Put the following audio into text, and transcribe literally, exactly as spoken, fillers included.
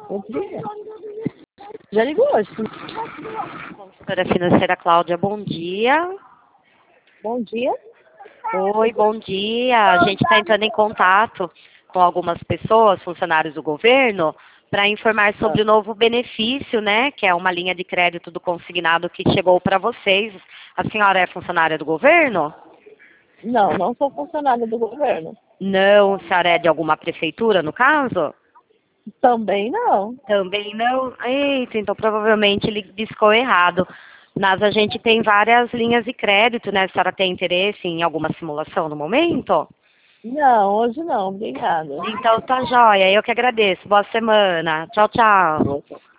Bom dia. Já ligou hoje? Consultora financeira Cláudia, bom dia. Bom dia. Oi, bom dia. A gente está entrando em contato com algumas pessoas, funcionários do governo, para informar sobre o novo benefício, né? Que é uma linha de crédito do consignado que chegou para vocês. A senhora é funcionária do governo? Não, não sou funcionária do governo. Não, a senhora é de alguma prefeitura, no caso? Também não. Também não? Eita, então provavelmente ele discou errado. Mas a gente tem várias linhas de crédito, né? A senhora tem interesse em alguma simulação no momento? Não, hoje não. Obrigada. Então tá joia, eu que agradeço. Boa semana. Tchau, tchau.